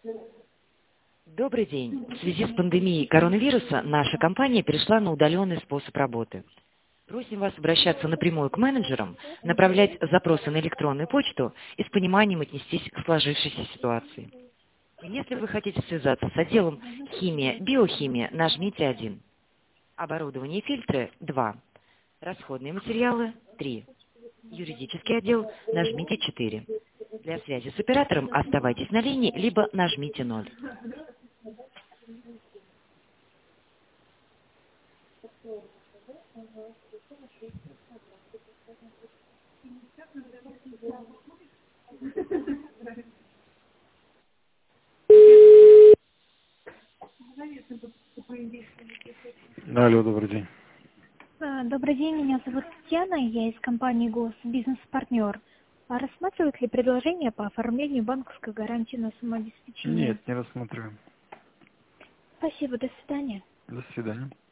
Добрый день. В связи с пандемией коронавируса наша компания перешла на удаленный способ работы. Просим вас обращаться напрямую к менеджерам, направлять запросы на электронную почту и с пониманием отнестись к сложившейся ситуации. Если вы хотите связаться с отделом химия, биохимия, нажмите 1. Оборудование и фильтры 2. Расходные материалы 3. Юридический отдел нажмите 4. Для связи с оператором оставайтесь на линии, либо нажмите 0. Алло, добрый день. Добрый день, меня зовут Татьяна, я из компании ГОС «Бизнес-партнер». А рассматривают ли предложение по оформлению банковской гарантии на самообеспечение? Нет, не рассматриваем. Спасибо, до свидания. До свидания.